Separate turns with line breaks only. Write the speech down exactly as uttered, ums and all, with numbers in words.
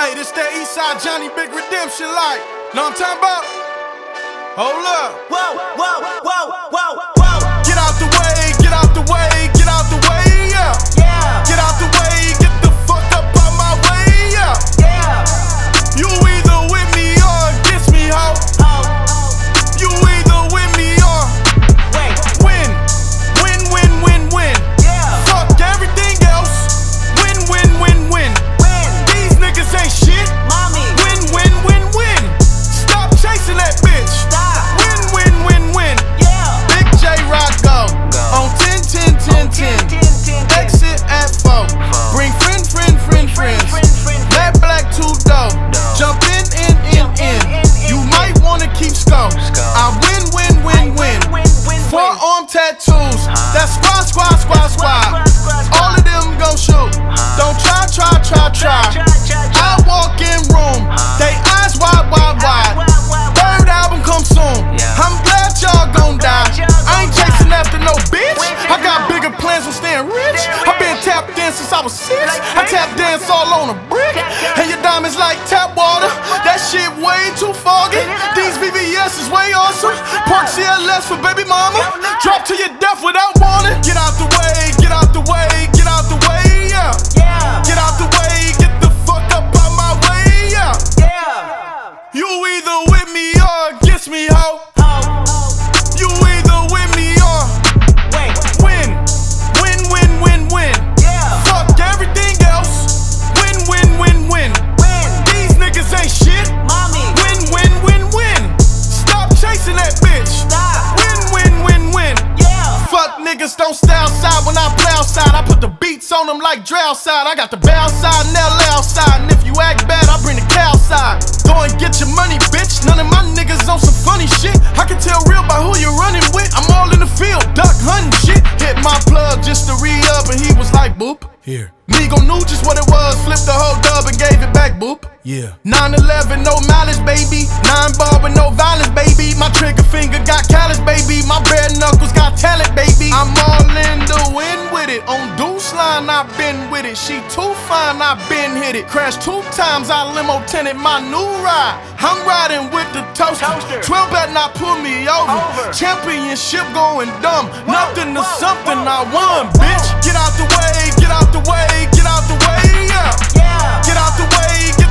Hey, this that Eastside Johnny Big Redemption like. Know what I'm talking about? Hold up.
Whoa, whoa, whoa, whoa, whoa.
Get out the way, get out the way, get out the way, yeah.
Yeah.
Get out the way, get the fuck up out my way, yeah.
Yeah.
You either with me or against me, ho.
Oh.
You either with me or
Wait.
win. Win, win, win, win.
Yeah.
Fuck everything else. Win, win, win, win.
Win.
These niggas ain't shit.
Mommy.
Win, win, win, win. Stop chasing that bitch.
Stop.
Win, win, win, win.
Yeah.
Big J Rock go.
Go.
On ten, ten, ten, ten.
ten, ten, ten.
Exit at four. Bring friend, friend, friend,
Friend,
friends.
friend, friend,
Black, black, two dough. Jump in, in, in, in. You might wanna keep score. I win, win, win, win.
Win, win,
Four
win.
arm tattoos. That's squad, squad, squad, squad. All of them gon' shoot. Don't try, try, try, try.
Try, try, try.
I walk in room. They eyes wide, wide, wide. Third album come soon. I'm glad y'all gon' die. I ain't chasing after no bitch. I got bigger plans on staying rich. I been tap dance since I was six. I tap dance all on a brick. And your diamonds like tap water. That shit way too foggy. These V V S is way awesome. Park C L S for baby mama. Drop to your death without warning. Get out the way, get out the way, get out the way, yeah.
Yeah.
Get out the way, get the fuck up out my way, yeah.
Yeah.
You either with me or against me, ho.
Oh.
You either with me or
Wait.
win. Win, win, win, win.
Yeah.
Fuck everything else. Win, win, win, win.
Win.
These niggas ain't shit.
Mommy.
Win, win, win, win. Stop chasing that bitch.
Stop.
Win, win, win, win.
Yeah.
Fuck niggas don't stay outside when I play outside. I put the beats on them like Dre outside. I got the bow side and L A outside. And if you act bad, I bring the cow side. Go and get your money, bitch. None of my niggas on some funny shit. I can tell real by who you're running with. I'm all in the field, duck hunting shit. Hit my plug just to re-up and he was like, boop. Here. Migo knew just what it was. Flipped the whole dub and gave it back, boop. Yeah. nine eleven, no mileage, baby. Nine ball with no violence, baby. My trigger finger got callous, baby. My bare knuckles got talent, baby. I'm all in the wind with it. On deuce line, I've been with it. She too fine, I've been hit it. Crashed two times, I limo tinted my new ride. I'm riding with the toaster.
Toaster.
twelve better not pull me over.
Over.
Championship going dumb.
Whoa,
Nothing to
whoa,
something,
whoa,
I won,
whoa.
bitch. Get out the way, get out the way, get out the way, yeah.
Yeah.
Get out the way, get